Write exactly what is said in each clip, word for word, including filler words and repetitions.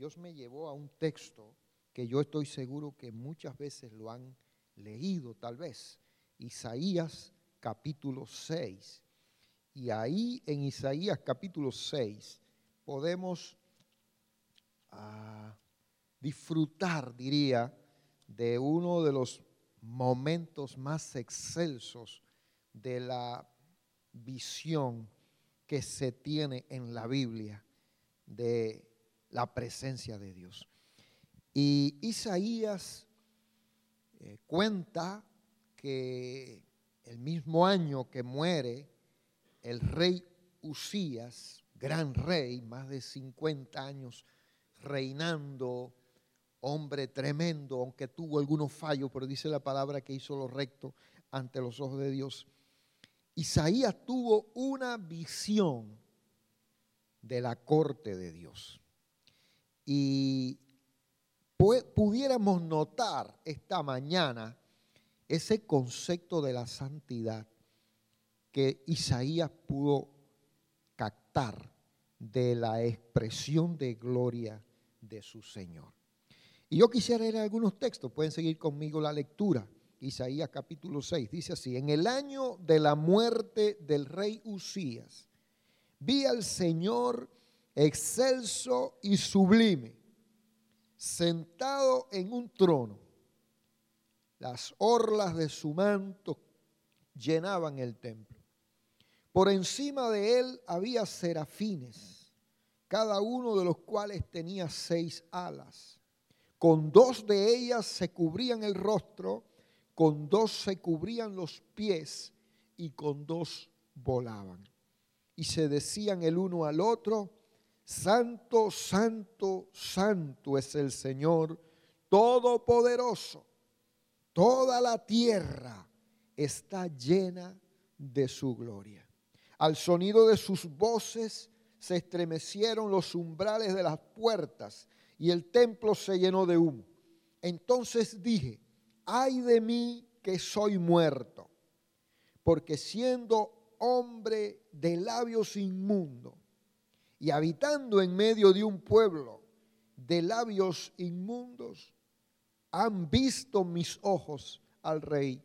Dios me llevó a un texto que yo estoy seguro que muchas veces lo han leído tal vez. Isaías capítulo seis. Y ahí en Isaías capítulo seis podemos uh, disfrutar, diría, de uno de los momentos más excelsos de la visión que se tiene en la Biblia de la presencia de Dios. Y Isaías eh, cuenta que el mismo año que muere el rey Usías, gran rey, más de cincuenta años reinando, hombre tremendo, aunque tuvo algunos fallos, pero dice la palabra que hizo lo recto ante los ojos de Dios. Isaías tuvo una visión de la corte de Dios. Y pudiéramos notar esta mañana ese concepto de la santidad que Isaías pudo captar de la expresión de gloria de su Señor. Y yo quisiera leer algunos textos, pueden seguir conmigo la lectura. Isaías capítulo seis dice así: en el año de la muerte del rey Usías, vi al Señor excelso y sublime, sentado en un trono. Las orlas de su manto llenaban el templo. Por encima de él había serafines, cada uno de los cuales tenía seis alas. Con dos de ellas se cubrían el rostro, con dos se cubrían los pies y con dos volaban. Y se decían el uno al otro: Santo, santo, santo es el Señor Todopoderoso. Toda la tierra está llena de su gloria. Al sonido de sus voces se estremecieron los umbrales de las puertas y el templo se llenó de humo. Entonces dije: ay de mí que soy muerto, porque siendo hombre de labios inmundos y habitando en medio de un pueblo de labios inmundos, han visto mis ojos al Rey,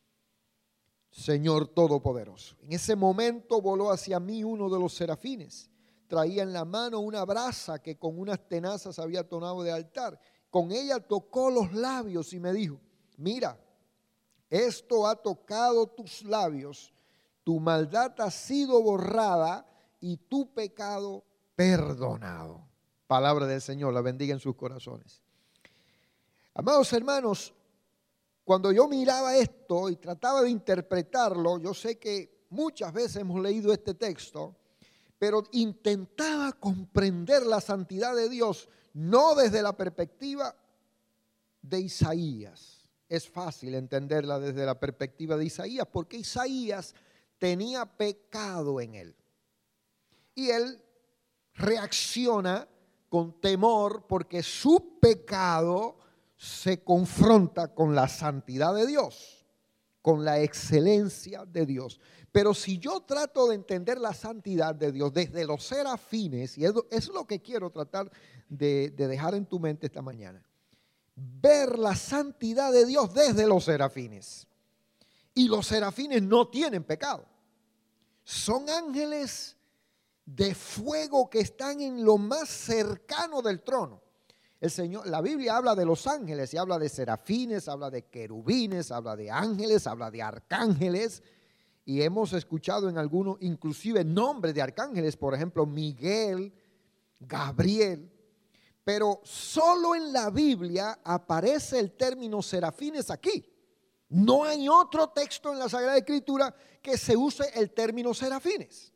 Señor Todopoderoso. En ese momento voló hacia mí uno de los serafines. Traía en la mano una brasa que con unas tenazas había tomado de altar. Con ella tocó los labios y me dijo: mira, esto ha tocado tus labios, tu maldad ha sido borrada y tu pecado perdonado. Palabra del Señor, la bendiga en sus corazones. Amados hermanos, cuando yo miraba esto y trataba de interpretarlo, yo sé que muchas veces hemos leído este texto, pero intentaba comprender la santidad de Dios, no desde la perspectiva de Isaías. Es fácil entenderla desde la perspectiva de Isaías, porque Isaías tenía pecado en él. Y él reacciona con temor porque su pecado se confronta con la santidad de Dios, con la excelencia de Dios. Pero si yo trato de entender la santidad de Dios desde los serafines, y eso es lo que quiero tratar de, de dejar en tu mente esta mañana, ver la santidad de Dios desde los serafines. Y los serafines no tienen pecado. Son ángeles de fuego que están en lo más cercano del trono. El Señor, la Biblia habla de los ángeles y habla de serafines, habla de querubines, habla de ángeles, habla de arcángeles. Y hemos escuchado en algunos, inclusive nombres de arcángeles, por ejemplo, Miguel, Gabriel. Pero solo en la Biblia aparece el término serafines aquí. No hay otro texto en la Sagrada Escritura que se use el término serafines.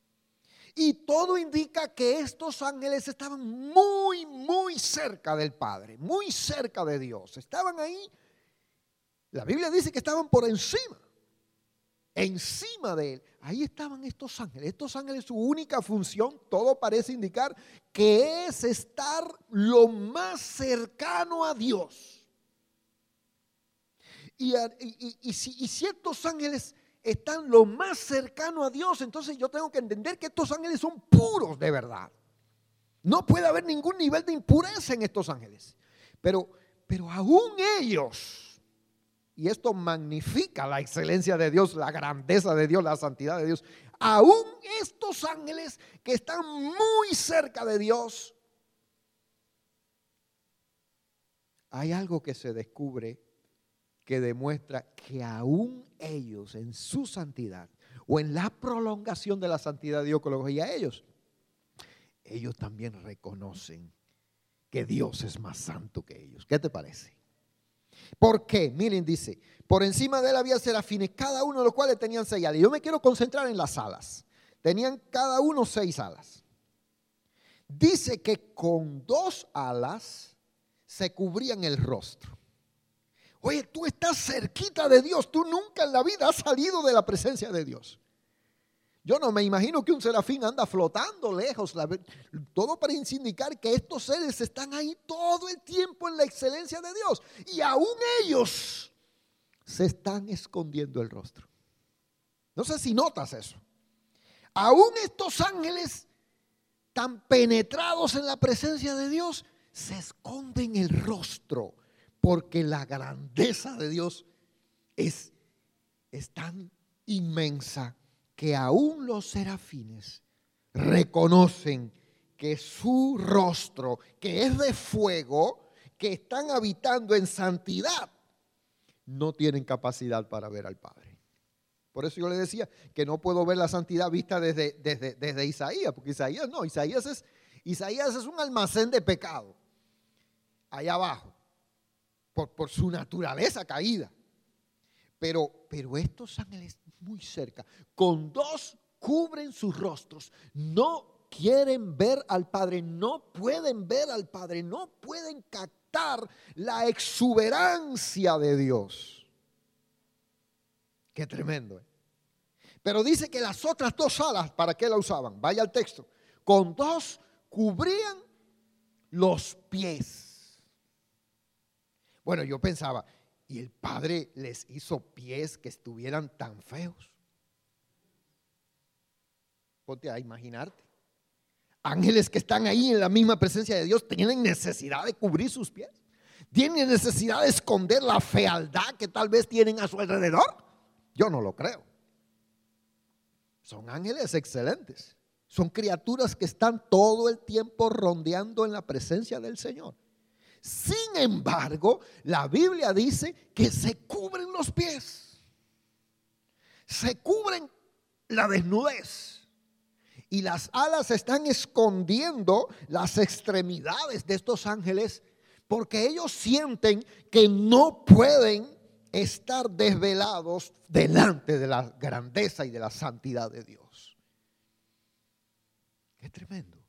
Y todo indica que estos ángeles estaban muy, muy cerca del Padre, muy cerca de Dios. Estaban ahí, la Biblia dice que estaban por encima, encima de Él. Ahí estaban estos ángeles. Estos ángeles, su única función, todo parece indicar que es estar lo más cercano a Dios. Y, y, y, y, si, y si estos ángeles están lo más cercano a Dios, entonces yo tengo que entender que estos ángeles son puros de verdad. No puede haber ningún nivel de impureza en estos ángeles. Pero, pero aún ellos, y esto magnifica la excelencia de Dios, la grandeza de Dios, la santidad de Dios, aún estos ángeles que están muy cerca de Dios, hay algo que se descubre que demuestra que aún ellos en su santidad o en la prolongación de la santidad de Dios que lo cogía a ellos, ellos también reconocen que Dios es más santo que ellos. ¿Qué te parece? ¿Por qué? Miren, dice, por encima de él había serafines, cada uno de los cuales tenían seis alas. Yo me quiero concentrar en las alas. Tenían cada uno seis alas. Dice que con dos alas se cubrían el rostro. Oye, tú estás cerquita de Dios, tú nunca en la vida has salido de la presencia de Dios. Yo no me imagino que un serafín anda flotando lejos, la, todo para indicar que estos seres están ahí todo el tiempo en la excelencia de Dios. Y aún ellos se están escondiendo el rostro. No sé si notas eso. Aún estos ángeles tan penetrados en la presencia de Dios se esconden el rostro, porque la grandeza de Dios es, es tan inmensa que aún los serafines reconocen que su rostro, que es de fuego, que están habitando en santidad, no tienen capacidad para ver al Padre. Por eso yo le decía que no puedo ver la santidad vista desde, desde, desde Isaías, porque Isaías no, Isaías es, Isaías es un almacén de pecado, allá abajo, por, por su naturaleza caída. Pero, pero estos ángeles muy cerca, con dos cubren sus rostros, no quieren ver al Padre, no pueden ver al Padre, no pueden captar la exuberancia de Dios. Qué tremendo, ¿eh? Pero dice que las otras dos alas, ¿para qué la usaban? Vaya al texto. Con dos cubrían los pies. Bueno, yo pensaba, ¿y el Padre les hizo pies que estuvieran tan feos? Ponte a imaginarte. Ángeles que están ahí en la misma presencia de Dios tienen necesidad de cubrir sus pies. Tienen necesidad de esconder la fealdad que tal vez tienen a su alrededor. Yo no lo creo. Son ángeles excelentes. Son criaturas que están todo el tiempo rondeando en la presencia del Señor. Sin embargo, la Biblia dice que se cubren los pies, se cubren la desnudez y las alas están escondiendo las extremidades de estos ángeles porque ellos sienten que no pueden estar desvelados delante de la grandeza y de la santidad de Dios. Qué tremendo.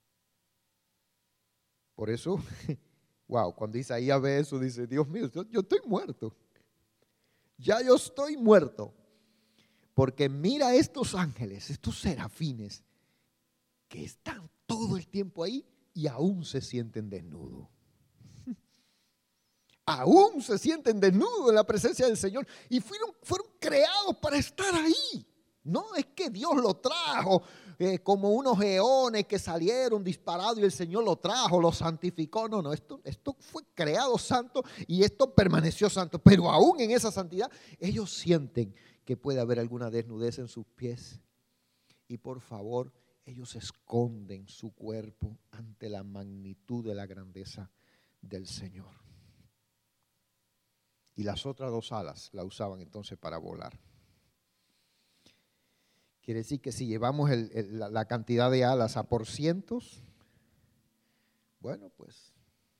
Por eso wow, cuando Isaías ve eso, dice, Dios mío, yo, yo estoy muerto. Ya yo estoy muerto. Porque mira estos ángeles, estos serafines, que están todo el tiempo ahí y aún se sienten desnudos. Aún se sienten desnudos en la presencia del Señor. Y fueron, fueron creados para estar ahí. No es que Dios lo trajo eh, como unos eones que salieron disparados y el Señor lo trajo, lo santificó. No, no, esto, esto fue creado santo y esto permaneció santo. Pero aún en esa santidad, ellos sienten que puede haber alguna desnudez en sus pies. Y por favor, ellos esconden su cuerpo ante la magnitud de la grandeza del Señor. Y las otras dos alas la usaban entonces para volar. Quiere decir que si llevamos el, el, la, la cantidad de alas a por cientos, bueno, pues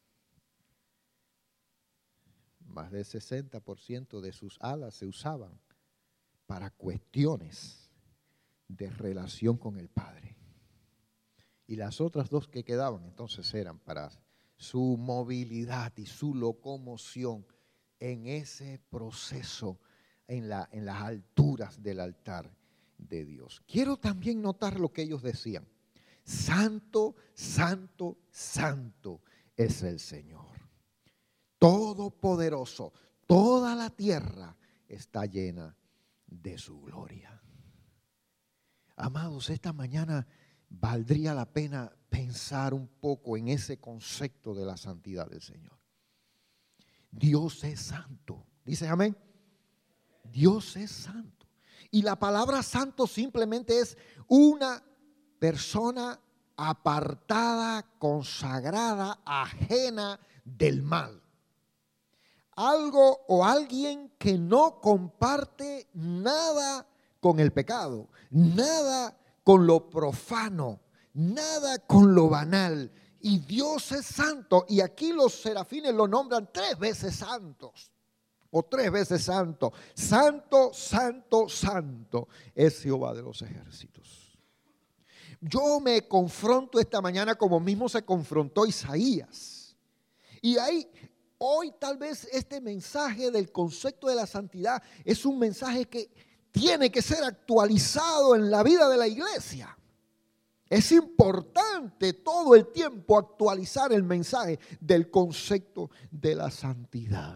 más del sesenta por ciento de sus alas se usaban para cuestiones de relación con el Padre. Y las otras dos que quedaban entonces eran para su movilidad y su locomoción en ese proceso en, la, en las alturas del altar de Dios. Quiero también notar lo que ellos decían. Santo, santo, santo es el Señor. Todopoderoso, toda la tierra está llena de su gloria. Amados, esta mañana valdría la pena pensar un poco en ese concepto de la santidad del Señor. Dios es santo. ¿Dice amén? Dios es santo. Y la palabra santo simplemente es una persona apartada, consagrada, ajena del mal. Algo o alguien que no comparte nada con el pecado, nada con lo profano, nada con lo banal. Y Dios es santo. Y aquí los serafines lo nombran tres veces santos. O tres veces santo. Santo, santo, santo es Jehová de los ejércitos. Yo me confronto esta mañana como mismo se confrontó Isaías. Y ahí, hoy tal vez este mensaje del concepto de la santidad es un mensaje que tiene que ser actualizado en la vida de la iglesia. Es importante todo el tiempo actualizar el mensaje del concepto de la santidad.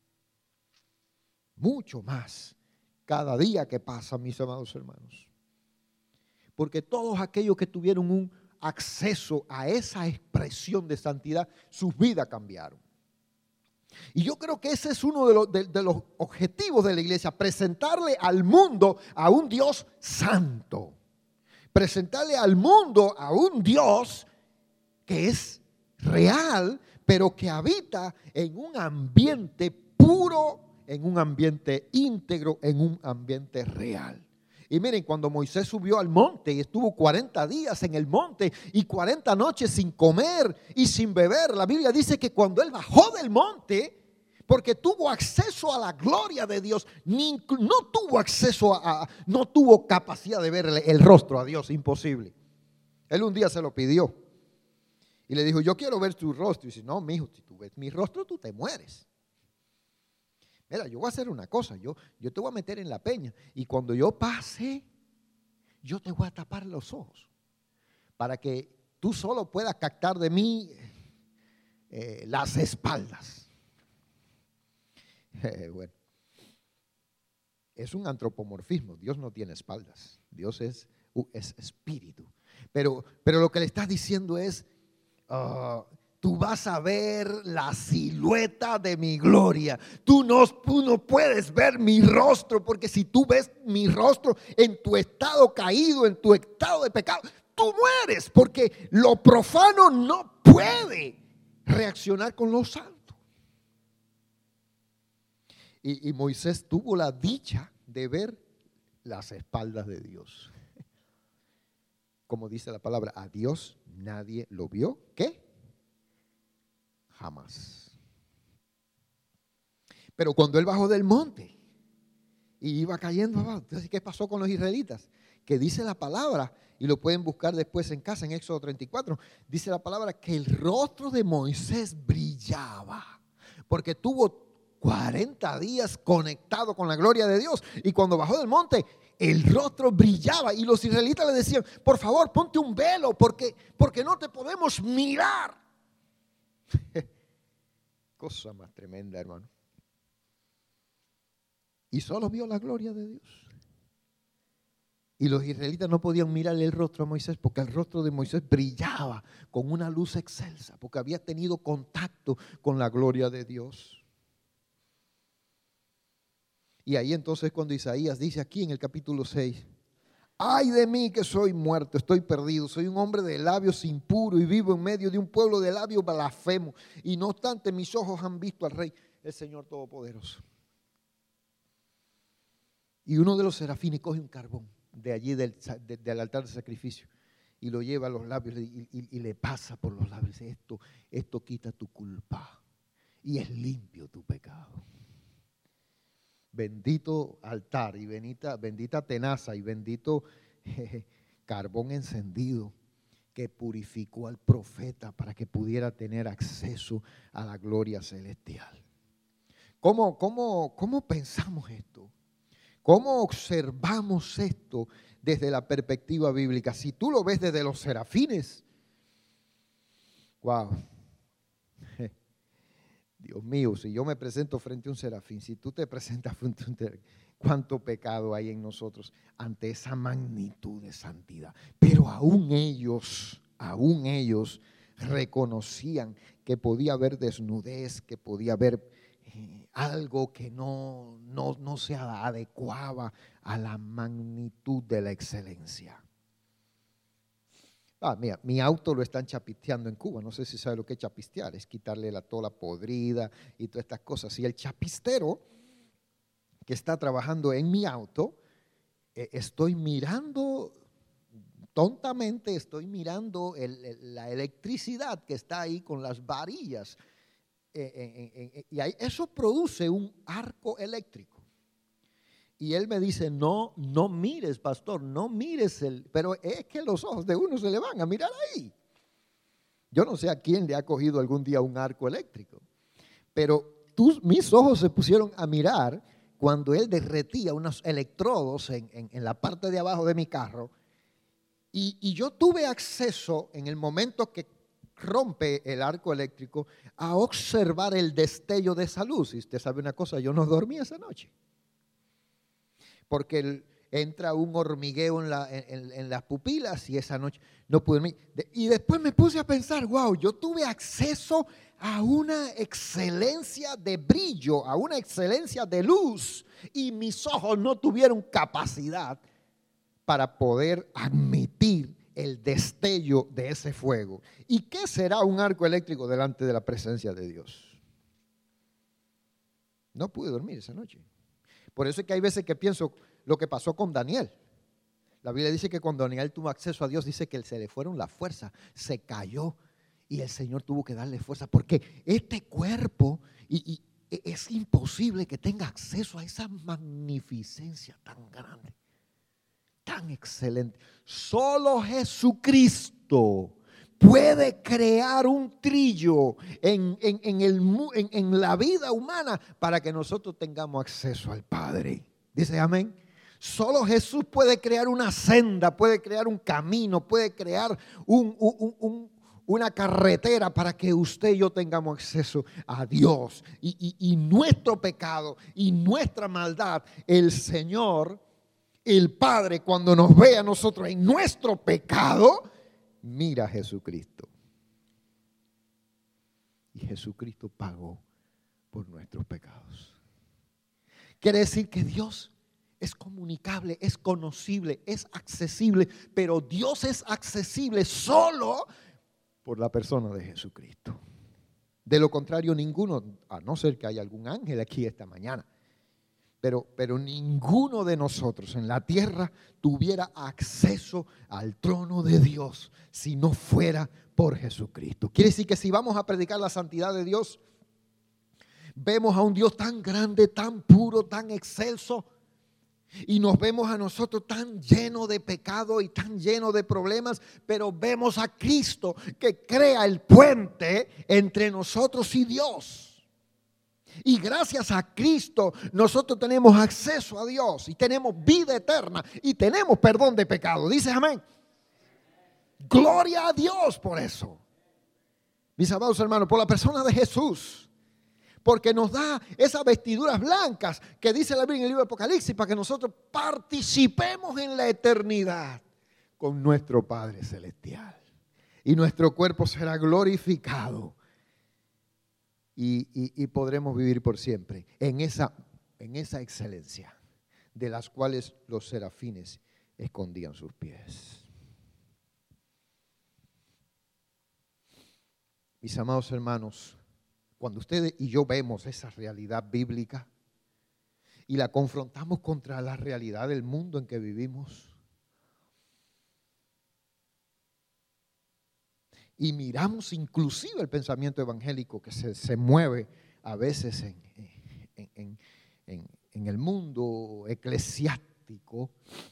Mucho más cada día que pasa, mis amados hermanos. Porque todos aquellos que tuvieron un acceso a esa expresión de santidad, sus vidas cambiaron. Y yo creo que ese es uno de los, de, de los objetivos de la iglesia, presentarle al mundo a un Dios santo. Presentarle al mundo a un Dios que es real, pero que habita en un ambiente puro, en un ambiente íntegro, en un ambiente real. Y miren, cuando Moisés subió al monte y estuvo cuarenta días en el monte y cuarenta noches sin comer y sin beber, la Biblia dice que cuando él bajó del monte, porque tuvo acceso a la gloria de Dios, ni, no tuvo acceso a, a, no tuvo capacidad de ver el, el rostro a Dios, imposible. Él un día se lo pidió y le dijo, yo quiero ver tu rostro. Y dice, no, mijo, si tú ves mi rostro, tú te mueres. Mira, yo voy a hacer una cosa, yo, yo te voy a meter en la peña y cuando yo pase, yo te voy a tapar los ojos para que tú solo puedas captar de mí eh, las espaldas. Eh, bueno, es un antropomorfismo, Dios no tiene espaldas, Dios es, uh, es espíritu, pero, pero lo que le estás diciendo es, uh, tú vas a ver la silueta de mi gloria. Tú no, tú no puedes ver mi rostro, porque si tú ves mi rostro en tu estado caído, en tu estado de pecado, tú mueres, porque lo profano no puede reaccionar con lo santo. Y, y Moisés tuvo la dicha de ver las espaldas de Dios. Como dice la palabra, a Dios nadie lo vio. ¿Qué? Jamás. Pero cuando él bajó del monte y iba cayendo abajo, entonces, ¿qué pasó con los israelitas? Que dice la palabra, y lo pueden buscar después en casa en Éxodo treinta y cuatro, dice la palabra que el rostro de Moisés brillaba, porque tuvo cuarenta días conectado con la gloria de Dios, y cuando bajó del monte, el rostro brillaba, y los israelitas le decían, por favor, ponte un velo, porque, porque no te podemos mirar. Cosa más tremenda, hermano. Y solo vio la gloria de Dios. Y los israelitas no podían mirarle el rostro a Moisés, porque el rostro de Moisés brillaba con una luz excelsa, porque había tenido contacto con la gloria de Dios. Y ahí entonces cuando Isaías dice aquí en el capítulo seis, ay de mí que soy muerto, estoy perdido, soy un hombre de labios impuros y vivo en medio de un pueblo de labios blasfemos, y no obstante mis ojos han visto al Rey, el Señor Todopoderoso. Y uno de los serafines coge un carbón de allí del, de, del altar de sacrificio y lo lleva a los labios y, y, y le pasa por los labios. Dice, esto, esto quita tu culpa y es limpio tu pecado. Bendito altar y bendita, bendita tenaza y bendito jeje, carbón encendido que purificó al profeta para que pudiera tener acceso a la gloria celestial. ¿Cómo, cómo, cómo pensamos esto? ¿Cómo observamos esto desde la perspectiva bíblica? Si tú lo ves desde los serafines, wow. Dios mío, si yo me presento frente a un serafín, si tú te presentas frente a un serafín, cuánto pecado hay en nosotros ante esa magnitud de santidad. Pero aún ellos, aún ellos reconocían que podía haber desnudez, que podía haber eh, algo que no, no, no se adecuaba a la magnitud de la excelencia. Ah, mira, mi auto lo están chapisteando en Cuba. No sé si sabe lo que es chapistear. Es quitarle la tola podrida y todas estas cosas. Y el chapistero que está trabajando en mi auto, eh, estoy mirando, tontamente estoy mirando el, el, la electricidad que está ahí con las varillas. Eh, eh, eh, eh, y ahí, eso produce un arco eléctrico. Y él me dice, no, no mires, pastor, no mires el, pero es que los ojos de uno se le van a mirar ahí. Yo no sé a quién le ha cogido algún día un arco eléctrico, pero tus, mis ojos se pusieron a mirar cuando él derretía unos electrodos en, en, en la parte de abajo de mi carro, y, y yo tuve acceso en el momento que rompe el arco eléctrico a observar el destello de esa luz. Y usted sabe una cosa, yo no dormí esa noche. Porque el, entra un hormigueo en, la, en, en las pupilas y esa noche no pude dormir. De, y después me puse a pensar, wow, yo tuve acceso a una excelencia de brillo, a una excelencia de luz, y mis ojos no tuvieron capacidad para poder admitir el destello de ese fuego. ¿Y qué será un arco eléctrico delante de la presencia de Dios? No pude dormir esa noche. Por eso es que hay veces que pienso lo que pasó con Daniel. La Biblia dice que cuando Daniel tuvo acceso a Dios, dice que se le fueron las fuerzas, se cayó y el Señor tuvo que darle fuerza, porque este cuerpo y, y es imposible que tenga acceso a esa magnificencia tan grande, tan excelente. Solo Jesucristo puede crear un trillo en, en, en, el, en, en la vida humana para que nosotros tengamos acceso al Padre. Dice amén. Solo Jesús puede crear una senda, puede crear un camino, puede crear un, un, un, una carretera para que usted y yo tengamos acceso a Dios. Y, y, y nuestro pecado y nuestra maldad, el Señor, el Padre, cuando nos ve a nosotros en nuestro pecado, mira a Jesucristo. Y Jesucristo pagó por nuestros pecados. Quiere decir que Dios es comunicable, es conocible, es accesible, pero Dios es accesible solo por la persona de Jesucristo. De lo contrario, ninguno, a no ser que haya algún ángel aquí esta mañana, Pero, pero ninguno de nosotros en la tierra tuviera acceso al trono de Dios si no fuera por Jesucristo. Quiere decir que si vamos a predicar la santidad de Dios, vemos a un Dios tan grande, tan puro, tan excelso, y nos vemos a nosotros tan llenos de pecado y tan llenos de problemas, pero vemos a Cristo que crea el puente entre nosotros y Dios. Y gracias a Cristo nosotros tenemos acceso a Dios y tenemos vida eterna y tenemos perdón de pecado. Dice amén. Gloria a Dios por eso. Mis amados hermanos, por la persona de Jesús. Porque nos da esas vestiduras blancas que dice la Biblia en el libro de Apocalipsis para que nosotros participemos en la eternidad con nuestro Padre Celestial. Y nuestro cuerpo será glorificado. Y, y, y podremos vivir por siempre en esa, en esa excelencia de las cuales los serafines escondían sus pies. Mis amados hermanos, cuando ustedes y yo vemos esa realidad bíblica y la confrontamos contra la realidad del mundo en que vivimos, y miramos inclusive el pensamiento evangélico que se, se mueve a veces en, en, en, en, en el mundo eclesiástico,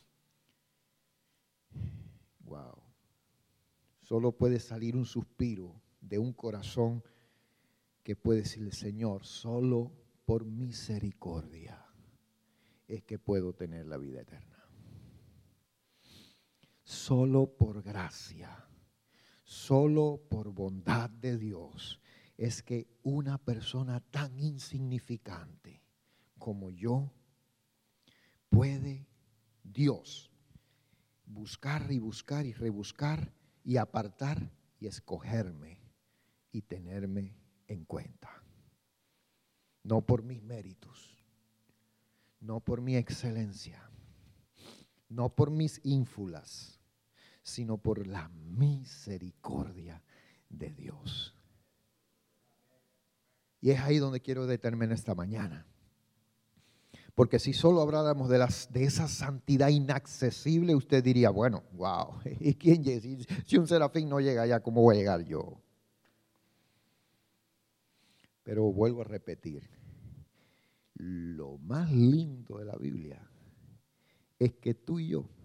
wow, solo puede salir un suspiro de un corazón que puede decirle: Señor, solo por misericordia es que puedo tener la vida eterna. Solo por gracia. Solo por bondad de Dios es que una persona tan insignificante como yo puede Dios buscar y buscar y rebuscar y apartar y escogerme y tenerme en cuenta. No por mis méritos, no por mi excelencia, no por mis ínfulas, sino por la misericordia de Dios. Y es ahí donde quiero detenerme esta mañana. Porque si solo habláramos de, las, de esa santidad inaccesible, usted diría, bueno, wow, ¿y quién llega? Si, si un serafín no llega allá, ¿cómo voy a llegar yo? Pero vuelvo a repetir, lo más lindo de la Biblia es que tú y yo,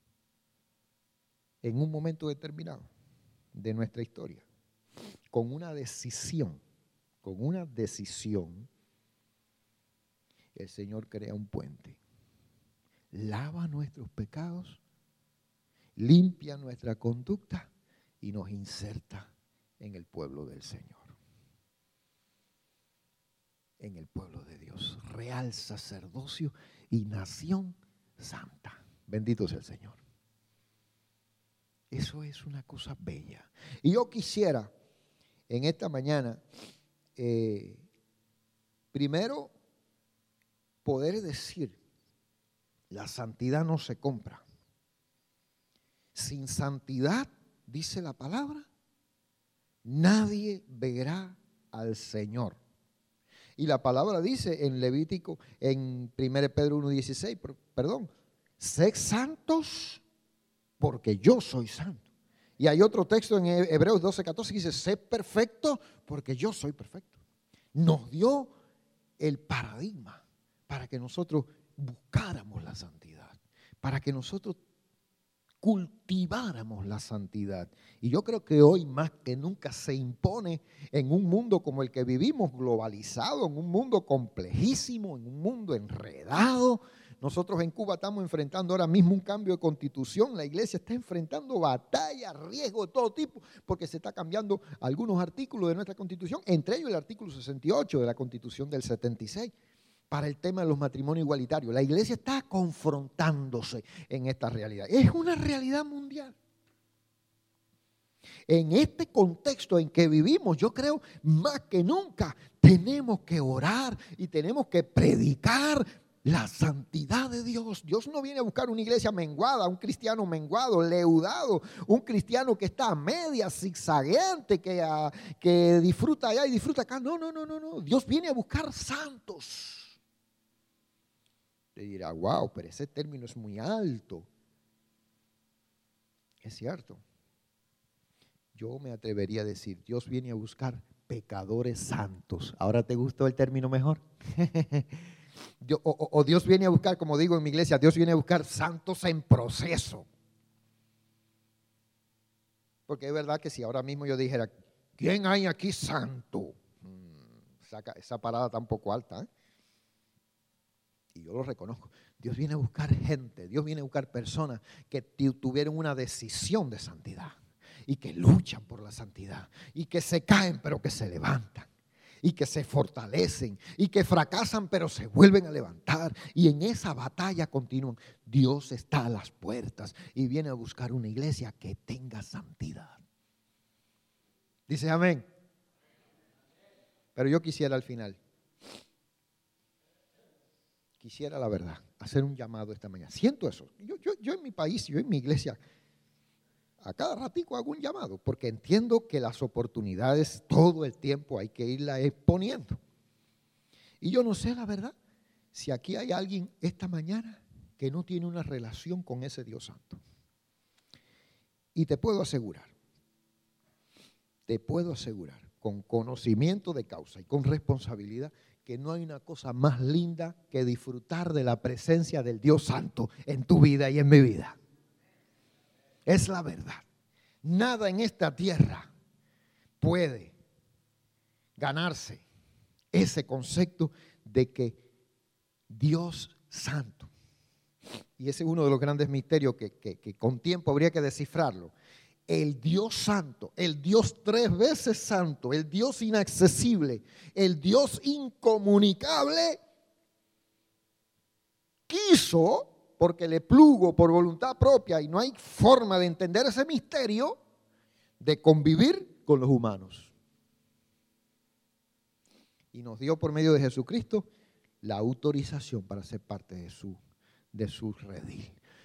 en un momento determinado de nuestra historia, con una decisión, con una decisión, el Señor crea un puente, lava nuestros pecados, limpia nuestra conducta y nos inserta en el pueblo del Señor, en el pueblo de Dios, real sacerdocio y nación santa. Bendito sea el Señor. Eso es una cosa bella. Y yo quisiera en esta mañana, eh, primero, poder decir, la santidad no se compra. Sin santidad, dice la palabra, nadie verá al Señor. Y la palabra dice en Levítico, en primera Pedro uno dieciséis, perdón, sed santos porque yo soy santo. Y hay otro texto en Hebreos doce catorce que dice, sed perfecto porque yo soy perfecto. Nos dio el paradigma para que nosotros buscáramos la santidad, para que nosotros cultiváramos la santidad. Y yo creo que hoy más que nunca se impone en un mundo como el que vivimos, globalizado, en un mundo complejísimo, en un mundo enredado. Nosotros en Cuba estamos enfrentando ahora mismo un cambio de constitución. La iglesia está enfrentando batallas, riesgos de todo tipo, porque se está cambiando algunos artículos de nuestra constitución, entre ellos el artículo sesenta y ocho de la constitución del setenta y seis. Para el tema de los matrimonios igualitarios. La iglesia está confrontándose en esta realidad. Es una realidad mundial. En este contexto en que vivimos, yo creo más que nunca tenemos que orar y tenemos que predicar la santidad de Dios. Dios no viene a buscar una iglesia menguada, un cristiano menguado, leudado, un cristiano que está a media, zigzagueante, que, uh, que disfruta allá y disfruta acá. No, no, no, no, no. Dios viene a buscar santos. Te dirá, wow, pero ese término es muy alto. Es cierto. Yo me atrevería a decir, Dios viene a buscar pecadores santos. ¿Ahora te gustó el término mejor? Dios, o, o Dios viene a buscar, como digo en mi iglesia, Dios viene a buscar santos en proceso. Porque es verdad que si ahora mismo yo dijera, ¿quién hay aquí santo? Hmm, esa, esa parada está un poco alta, ¿eh? Y yo lo reconozco. Dios viene a buscar gente, Dios viene a buscar personas que tuvieron una decisión de santidad y que luchan por la santidad y que se caen pero que se levantan y que se fortalecen y que fracasan pero se vuelven a levantar y en esa batalla continúan. Dios está a las puertas y viene a buscar una iglesia que tenga santidad. Dice amén. Pero yo quisiera al final, quisiera la verdad, hacer un llamado esta mañana. Siento eso. Yo, yo, yo en mi país, yo en mi iglesia, a cada ratico hago un llamado, porque entiendo que las oportunidades todo el tiempo hay que irlas exponiendo. Y yo no sé la verdad, si aquí hay alguien esta mañana que no tiene una relación con ese Dios Santo. Y te puedo asegurar, te puedo asegurar, con conocimiento de causa y con responsabilidad, que no hay una cosa más linda que disfrutar de la presencia del Dios Santo en tu vida y en mi vida. Es la verdad. Nada en esta tierra puede ganarse ese concepto de que Dios Santo, y ese es uno de los grandes misterios que, que, que con tiempo habría que descifrarlo, el Dios santo, el Dios tres veces santo, el Dios inaccesible, el Dios incomunicable, quiso, porque le plugo por voluntad propia y no hay forma de entender ese misterio, de convivir con los humanos. Y nos dio por medio de Jesucristo la autorización para ser parte de su, de su redil.